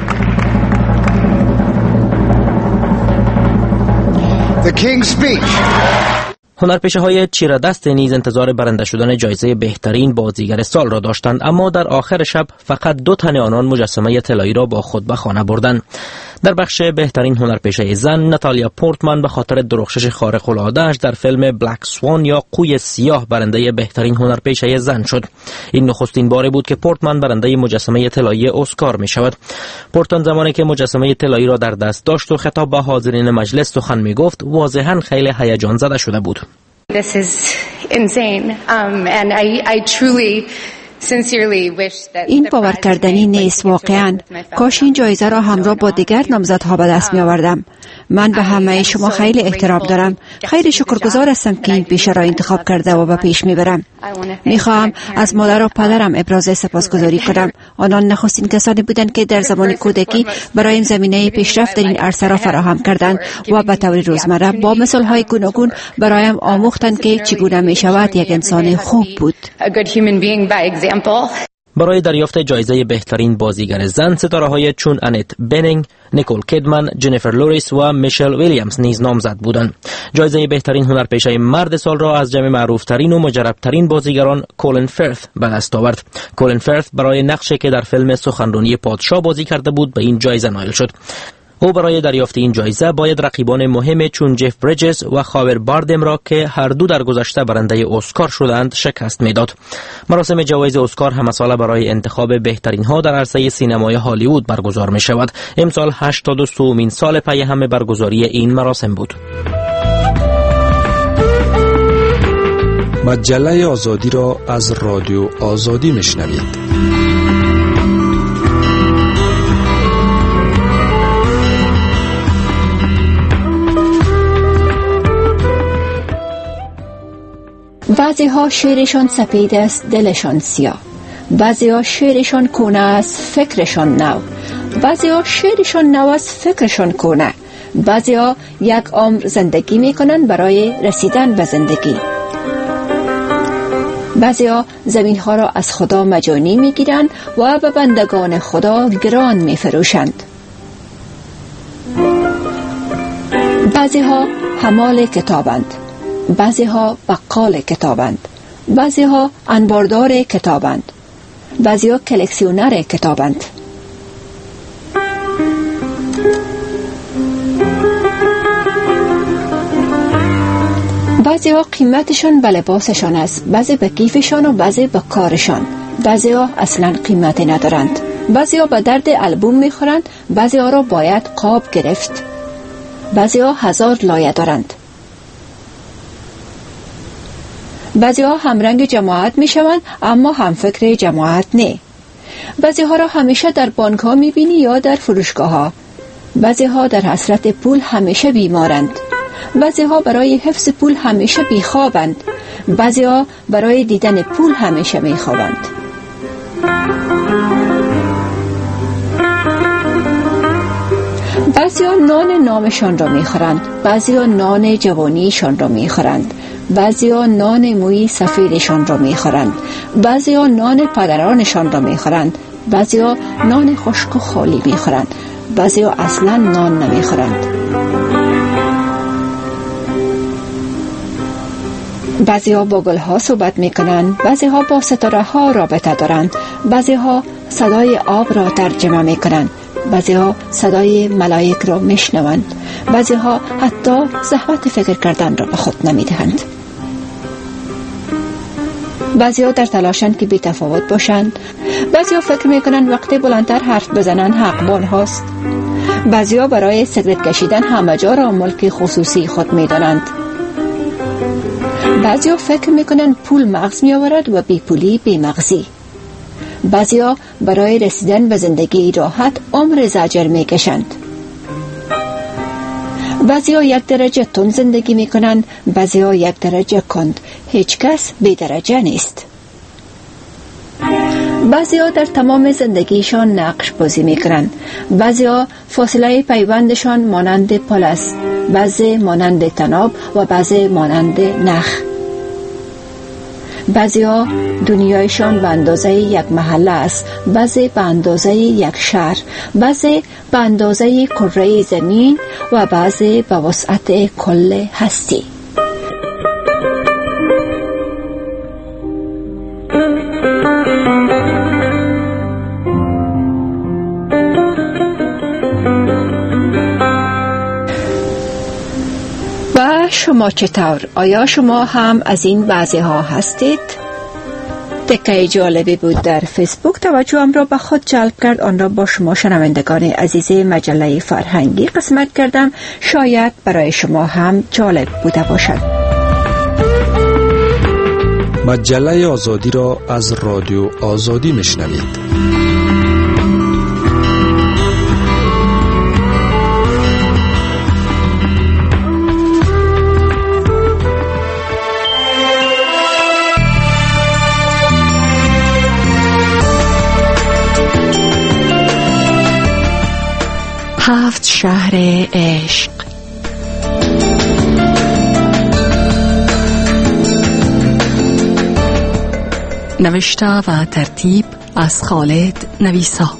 The King's Speech. هنرپیشه های چیره‌دست نیز انتظار برنده شدن جایزه بهترین بازیگر سال را داشتند، اما در آخر شب فقط 2 تن آنان مجسمه طلایی را با خود به خانه بردند. در بخش بهترین هنرپیشه زن، ناتالیا پورتمن به خاطر درخشش خارق العاده‌اش در فیلم بلک سوان یا قوی سیاه برنده بهترین هنرپیشه زن شد. این نخستین باری بود که پورتمن برنده مجسمه طلایی اسکار می شود. پورتمن زمانی که مجسمه طلایی را در دست داشت و خطاب به حاضرین مجلس سخن می گفت، واضحاً خیلی هیجان زده شده بود. This is insane and I truly این باور کردنی نیست. واقعا کاش این جایزه را همراه با دیگر نامزدها به دست می آوردم. من به همه شما خیلی احترام دارم. خیلی شکرگزار هستم که این پیشه را انتخاب کرده و به پیش می برم. می خواهم از مادر و پدرم ابراز سپاسگزاری کنم. آنان نخستین کسانی بودند که در زمان کودکی برایم زمینه پیشرفت در این عرصه را فراهم کردند و به طور روزمره با مثالهای گوناگون برایم آموختند که چگونه می شود یک انسان خوب بود. برای دریافت جایزه بهترین بازیگر زن، ستاره‌های چون انیت بنینگ، نیکول کیدمن، جنیفر لوریس و میشل ویلیامز نیز نامزد بودند. جایزه بهترین هنرپیشه مرد سال را از جمع معروف‌ترین و مجرب‌ترین بازیگران کولین فرث به دست آورد. کولین فرث برای نقشی که در فیلم سخنرانی پادشاه بازی کرده بود به این جایزه نایل شد. او برای دریافت این جایزه باید رقیبان مهم چون جف بریجز و خاور باردم را که هر دو در گذشته برنده اسکار شدند شکست میداد. مراسم جوایز اسکار همه ساله برای انتخاب بهترین ها در عرصه سینمای هالیوود برگزار می شود. امسال 83مین سال پی هم برگزاری این مراسم بود. مجله آزادی را از رادیو آزادی میشنوید. بعضی ها شعرشان سپید است، دلشان سیاه. بعضی ها شعرشان کونه است، فکرشان نو. بعضی ها شعرشان نو است، فکرشان کونه. بعضی ها یک عمر زندگی می کنند برای رسیدن به زندگی. بعضی ها زمین ها را از خدا مجانی می گیرند و به بندگان خدا گران می فروشند. بعضی ها حمال کتابند، بعضی ها بقال کتابند، بعضی ها انباردار کتابند، بعضی ها کلکسیونر کتابند. بعضی ها قیمتشان به لباسشان است، بعضی به کیفشان و بعضی به کارشان. بعضی ها اصلا قیمتی ندارند. بعضی ها به درد البوم میخورند، بعضی ها را باید قاب گرفت. بعضی ها 1000 لایه دارند. بعضی ها همرنگ جماعت می شوند اما هم فکر جماعت نه. بعضی ها را همیشه در بانک ها می بینی یا در فروشگاه ها. بعضی ها در حسرت پول همیشه بیمارند. بعضی ها برای حفظ پول همیشه بیخوابند. بعضی ها برای دیدن پول همیشه می خوابند. بعضی ها نان نامشان را می خورند. بعضی ها نان جوانیشان را می خورند. بعضی ها نان موی سفیدشان را می خورند. بعضی ها نان پدرانشان را می خورند. بعضیا نان خشک و خالی میخورند، بعضیا اصلا نان نمیخورند. بعضیا با گلها صحبت میکنند، بعضیها با ستاره ها رابطه دارند، بعضیها صدای آب را ترجمه میکنند، بعضیها صدای ملائک را میشنوند، بعضیها حتی زحمت فکر کردن را به خود نمیدهند. بعضیها در تلاشند که بی تفاوت باشند، بعضیها فکر میکنند وقتی بلندتر حرف بزنند حقبان هاست، بعضیها برای سیگرت کشیدن همه جا را ملک خصوصی خود میدانند، بعضیها فکر میکنند پول مغز میآورد و بی پولی بی مغزی، بعضیها برای رسیدن به زندگی راحت عمر زجر میکشند، بعضیها یک درجه تند زندگی میکنند، بعضیها یک درجه کند. هیچ کس بی درجه نیست. بعضیها در تمام زندگیشان نقش بازی میکنند، بعضیها فاصله پیوندشان مانند پل است، بعضی مانند طناب و بعضی مانند نخ. بعضیها دنیایشان به اندازه یک محله است، بعضی به اندازه یک شهر، بعضی به اندازه کره زمین و بعضی به وسعت کل هستی. و شما چطور؟ آیا شما هم از این بعضی ها هستید؟ تکه جالبی بود در فیسبوک توجهم را به خود جلب کرد. آن را با شما شنوندگان عزیز مجله فرهنگی قسمت کردم. شاید برای شما هم جالب بوده باشد. مجله آزادی را از رادیو آزادی میشنوید. هفت شهر عشق. نوشته و ترتیب از خالد نویسا.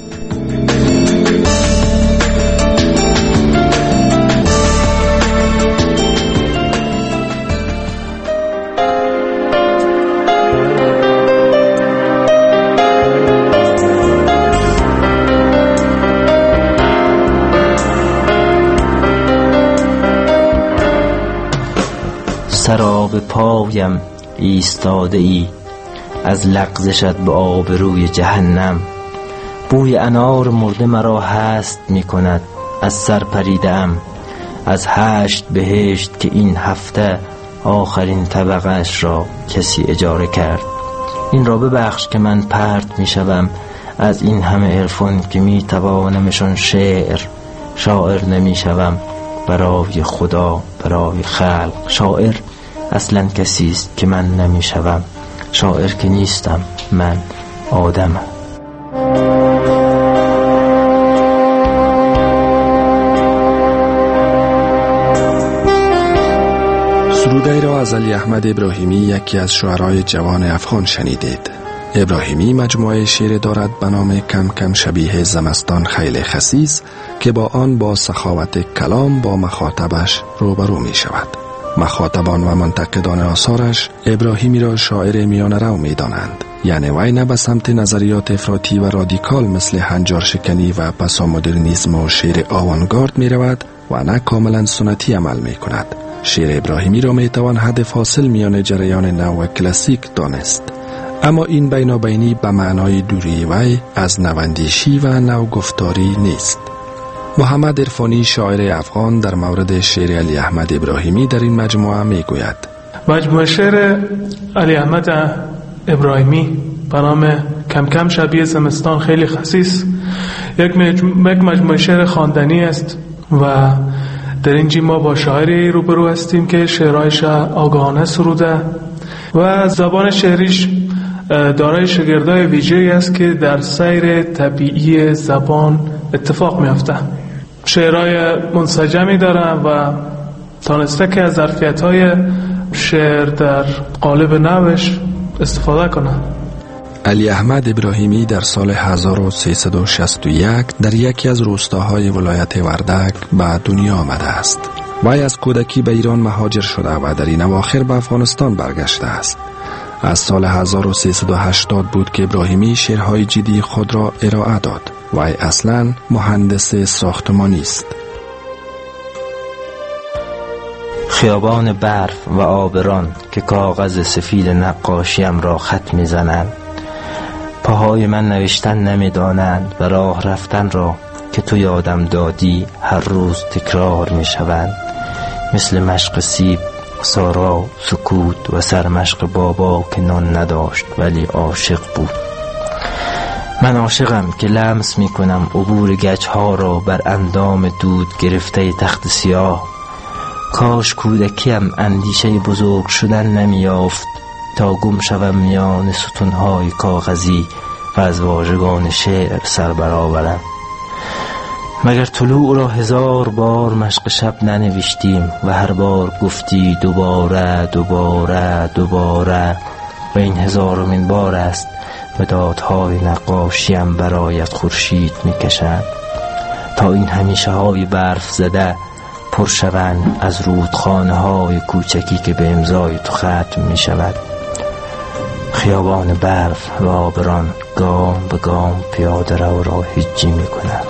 سراب پایم ایستاده ای، از لغزشت به آبروی جهنم. بوی انار مرده مرا هست می کند، از سر پریدم از 8 بهشت که این هفته آخرین طبقه‌اش را کسی اجاره کرد. این را ببخش که من پرت می شوم از این همه عرفان که می توانمشان شاعر نمی شوم برای خدا، برای خلق. شاعر اصلا کسی است که من نمی شوم. شاعر که نیستم، من آدمم. سروده را از علی احمد ابراهیمی، یکی از شاعرای جوان افغان شنیدید. ابراهیمی مجموعه شعر دارد به نام کم کم شبیه زمستان خیلی خسیس که با آن با سخاوت کلام با مخاطبش روبرو می شود. مخاطبان و منتقدان آثارش ابراهیمی را شاعر میانه رو می دانند. یعنی وی نه به سمت نظریات افراطی و رادیکال مثل هنجار شکنی و پسا مدرنیسم و شعر آوانگارد می رود و نه کاملا سنتی عمل می کند. شعر ابراهیمی را می توان حد فاصل میان جریان نو و کلاسیک دانست. اما این بینابینی به معنای دوری وی از نواندیشی و نو گفتاری نیست. محمد عرفانی شاعر افغان در مورد شعر علی احمد ابراهیمی در این مجموعه می گوید: مجموعه شعر علی احمد ابراهیمی به نام کم کم شبیه زمستان خیلی خسیس یک مجموعه شعر خواندنی است و در اینجا ما با شاعری روبرو هستیم که شعرهایش آگاهانه سروده و زبان شعریش دارای شگردای ویژه‌ای است که در سیر طبیعی زبان اتفاق می‌افته. شعرهای منسجمی دارن و تانسته که از ظرفیت‌های شعر در قالب نوش استفاده کنن. علی احمد ابراهیمی در سال 1361 در یکی از روستاهای ولایت وردک به دنیا آمده است. وی از کودکی به ایران مهاجر شده و در این اواخر به افغانستان برگشته است. از سال 1380 بود که ابراهیمی شعرهای جدی خود را ارائه داد. وی اصلاً مهندس ساختمانی است. خیابان برف و آبران که کاغذ سفید نقاشیم را خط می‌زنند، پاهای من نوشتن نمی‌دانند و راه رفتن را که تو یادم دادی هر روز تکرار می‌شوند. مثل مشق سیب، سارا، سکوت و سرمشق بابا که نان نداشت ولی عاشق بود. من عاشقم که لمس می‌کنم عبور گچ‌ها را بر اندام دود گرفته تخت سیاه. کاش کودکیم اندیشه بزرگ شدن نمی‌یافت تا گم شوم میان ستون‌های کاغذی و از واژگان شعر سر برآورم. مگر طلوع را 1000 بار مشق شب ننوشتیم و هر بار گفتی دوباره دوباره دوباره و این 1000مین بار است مدادهای نقاشیم برایت خورشید می‌کشند تا این همیشه های برف زده پر شوند از رودخانه های کوچکی که به امضای تو ختم می شود. خیابان برف و آبران گام به گام پیاده رو را هجی می کند.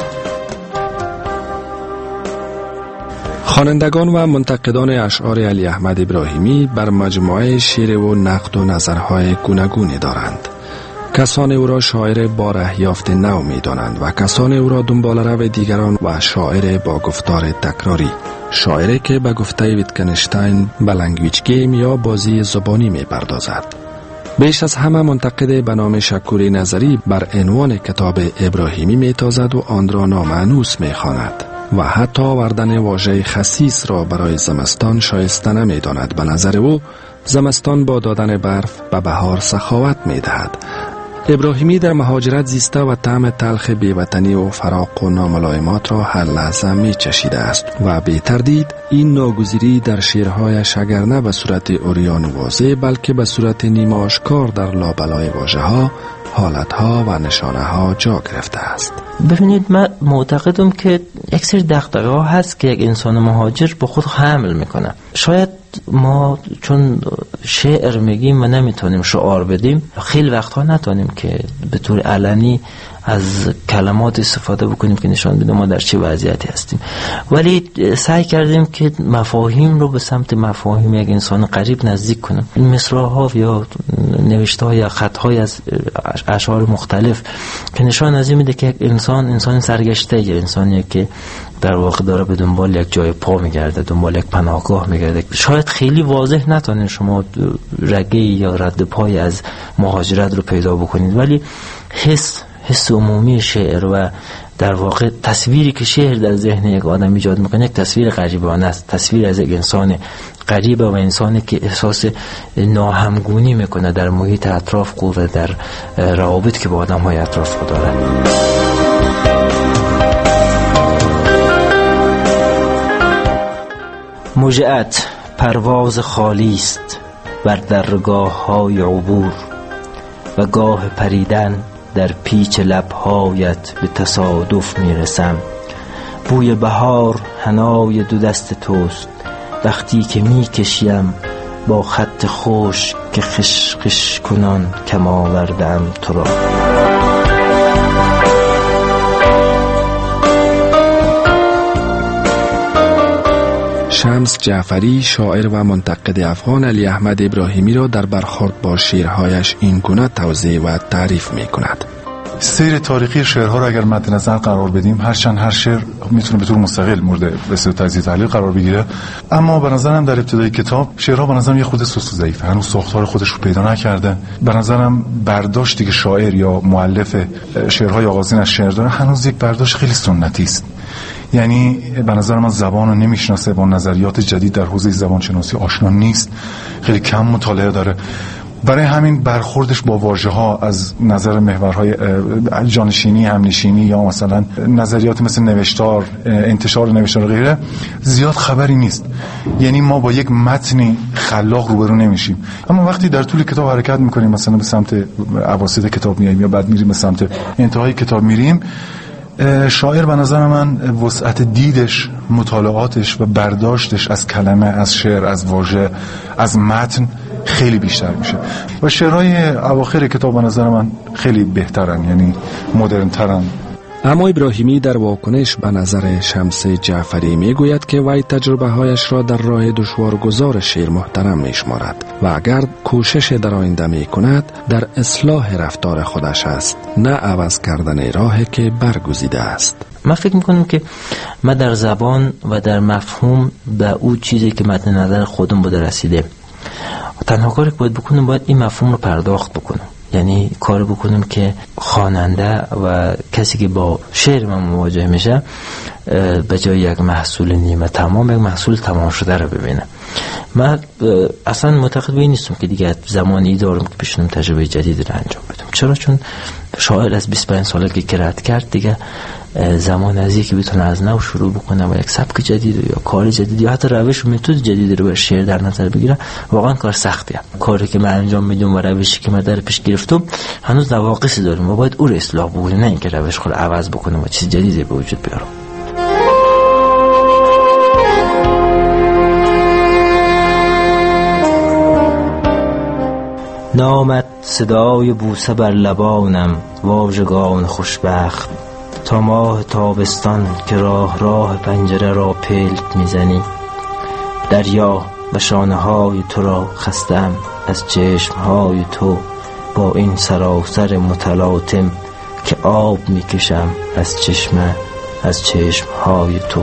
خوانندگان و منتقدان اشعار علی احمد ابراهیمی بر مجموعه شعر و نقد و نظرهای گوناگونی دارند. کسان او را شاعر باره یافته نو می دانند و کسان او را دنبال رو دیگران و شاعر با گفتار تکراری، شاعری که به گفته ویتکنشتاین به لنگویج گیم یا بازی زبانی می پردازد. بیش از همه منتقد به نام شکوری نظری بر عنوان کتاب ابراهیمی می تازد و آن را نامانوس می خواند و حتی آوردن واژه خسیس را برای زمستان شایسته نمی داند. به نظر او زمستان با دادن برف به بهار سخاوت می دهد. ابراهیمی در مهاجرت زیسته و طعم تلخ بیوطنی و فراق و ناملایمات را هر لحظه می چشیده است و بی تردید این ناگزیری در شعرهایش اگر نه به صورت عریان و واضح بلکه به صورت نیمه آشکار در لابلای واژه‌ها، حالتها و نشانه‌ها جا گرفته است. ببینید، من معتقدم که یک سری دغدغه‌ها هست که یک انسان مهاجر با خود حمل میکنه. شاید ما چون شعر میگیم و نمیتونیم شعار بدیم، خیلی وقتها نتونیم که به طور علنی از کلمات استفاده بکنیم که نشان بده ما در چه وضعیتی هستیم، ولی سعی کردیم که مفاهیم رو به سمت مفاهیم یک انسان قریب نزدیک کنیم. این مصرع‌ها یا نوشته‌ها یا خط‌های از اشعار مختلف که نشان از این میده که یک انسان سرگشته، یا انسانی که در واقع داره به دنبال یک جای پا میگرده، دنبال یک پناهگاه میگرده. شاید خیلی واضح نتونین شما رگه یا رد پای از مهاجرت رو پیدا بکنید، ولی حس عمومی شعر و در واقع تصویری که شعر در ذهن یک آدم ایجاد میکنه یک تصویر غریبانه است، تصویر از یک انسان غریبه و انسانی که احساس ناهمگونی میکنه در محیط اطراف و در روابط که با آدم‌های اطراف داره. مجعت پرواز خالی است بر درگاه‌های عبور و گاه پریدن در پیچ لب‌هایت به تصادف میرسم. بوی بهار حنای دو دست توست وقتی که میکشیم با خط خوش که خش خش کنان کم آوردم تو را. شمس جعفری، شاعر و منتقد افغان علی احمد ابراهیمی را در برخورد با شعرهایش این گونه توضیح و تعریف می کند. سیر تاریخی شعرها را اگر مد نظر قرار بدیم، هرچند هر شعر میتونه به طور مستقل مورد بسیار تجزیه تحلیل قرار بگیره، اما به نظرم در ابتدای کتاب شعرها به نظرم یه خود سست و ضعیفه، هنوز ساختار خودش رو پیدا نکرده. به نظرم برداشتی که شاعر یا مؤلف شعرهای آغازین از شعر داره هنوز یک برداشت خیلی سنتی است. یعنی به نظر من زبان رو نمیشناسه، با نظریات جدید در حوزه زبان شناسی آشنا نیست، خیلی کم مطالعه داره برای همین برخوردش با واژه‌ها از نظر محورهای جانشینی، همنشینی یا مثلا نظریات مثل نوشتار، انتشار نوشتار و غیره زیاد خبری نیست. یعنی ما با یک متنی خلاق روبرو نمیشیم. اما وقتی در طول کتاب حرکت میکنیم، مثلا به سمت اواسط کتاب میایم یا بعد میریم به سمت انتهای کتاب میریم، شاعر به نظر من وسعت دیدش، مطالعاتش و برداشتش از کلمه، از شعر، از واژه، از متن خیلی بیشتر میشه و شعرهای اواخر کتاب به نظر من خیلی بهترن، یعنی مدرن ترن. اما ابراهیمی در واکنش به نظر شمس جعفری میگوید که وی تجربه هایش را در راه دشوارگذار شعر محترم میشمارد و اگر کوشش در آینده میکند در اصلاح رفتار خودش است، نه عوض کردن راهی که برگزیده است. من فکر میکنم که ما در زبان و در مفهوم به او چیزی که مد نظر خودم بوده رسیده. تنها کاری که باید بکنم باید این مفهوم رو پرداخت بکنم، یعنی کار بکنم که خواننده و کسی که با شعر من مواجه میشه به جای یک محصول نیمه تمام یک محصول تمام شده رو ببینه. من اصلا معتقد به این نیستم که دیگه زمانی دارم که بشنم تجربه جدیدی رو انجام بدم. چرا؟ چون شاعر از 25 سالگی که رد کرد دیگه زمان ازی که بتونه از نو شروع بکنه و یک سبک جدید یا کار جدید یا حتی روش و متد جدیدی رو بر شعر در نظر بگیره، واقعا کار سختیه. کاری که من انجام میدم و روشی که من در پیش گرفتم هنوز نواقصی داریم و باید او رو اصلاح بکنیم، نه اینکه روش خود عوض بکنم و چیز جدیدی به وجود بیارم. نامت صدای بوسه بر لبانم، واژگان خوشبخت تا ماه تابستان که راه راه پنجره را پلک میزنی. دریا و شانه های تو را خستم از چشم های تو، با این سراسر متلاطم که آب میکشم از چشم های تو.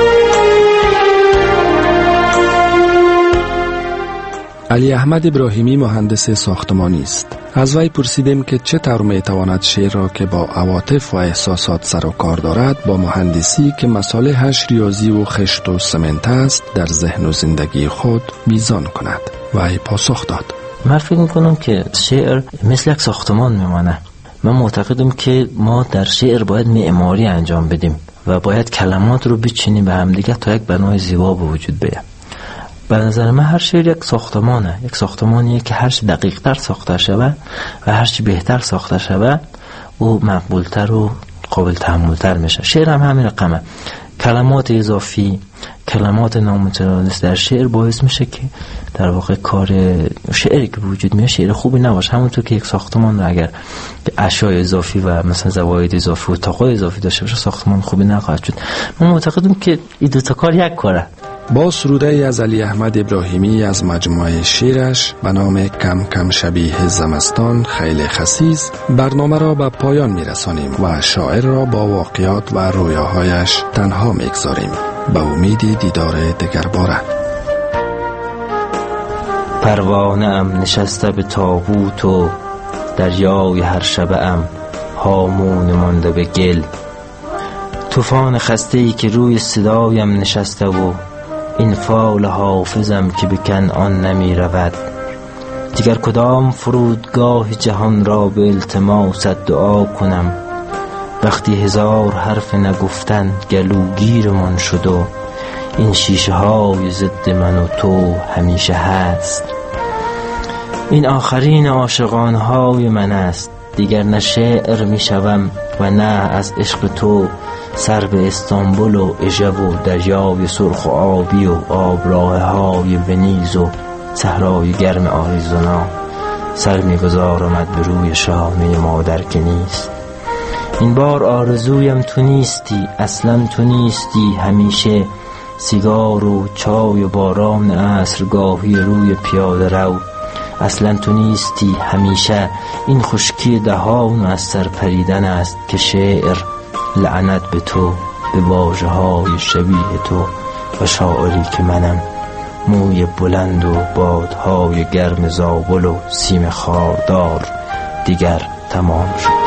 علی احمد ابراهیمی مهندس ساختمانی است. از وی پرسیدیم که چطور میتواند شعر را که با عواطف و احساسات سر و کار دارد با مهندسی که مصالحش ریاضی و خشت و سمنت است در ذهن و زندگی خود میزان کند. وی پاسخ داد: من فکر میکنم که شعر مثل یک ساختمان میمانه. من معتقدم که ما در شعر باید معماری انجام بدیم و باید کلمات رو بچینیم به هم دیگه تا یک بنای زیبا به وجود بیاد. به نظر من هر شعر یک ساختمانه، یک ساختمانیه که هرچی دقیق تر ساخته شود و هرچی بهتر ساخته شود او مقبولتر و قابل تحملتر میشه. شعر هم همین رقمه. کلمات اضافی، کلمات نامتناسب در شعر باعث میشه که در واقع کار شعری که وجود میاد شعر خوبی نباشه. همونطور که یک ساختمان اگر اشیاء اضافی و مثلا زواید اضافی و طاقات اضافی داشته باشه ساختمان خوبی نخواهد شد. من معتقدم که این دو تا کار یک کاره. با سروده از علی احمد ابراهیمی از مجموعه شعرش به نام کم کم شبیه زمستان خیلی خسیس برنامه را به پایان میرسانیم و شاعر را با واقعات و رویاهایش تنها میگذاریم به امید دیدار دگر باره. پروانه ام نشسته به تابوت و دریای هر شبه ام هامون مانده به گل. طوفان خسته‌ای که روی صدایم نشسته و این فال حافظم که به کنعان نمی رود. دیگر کدام فرودگاه جهان را به التماست دعا کنم وقتی هزار حرف نگفتن گلوگیر من شد و این شیشه های ضد من و تو همیشه هست. این آخرین عاشقانه های من است، دیگر نه شعر می شوم و نه از عشق تو سر به استانبول و اژه و دریای سرخ و آبی و آبراه های ونیز و صحرای گرم آریزونا سر میگذارمت به روی شانه مادر که نیست. این بار آرزویم تو نیستی، اصلا تو نیستی. همیشه سیگار و چای و باران عصرگاهی روی پیاده رو اصلا تو نیستی. همیشه این خشکی دهان از سر پریدن است که شعر لعنت به تو، به واژه های شبیه تو و شاعری که منم، موی بلند و بادهای گرم زابل و سیم خاردار دیگر تمام شد.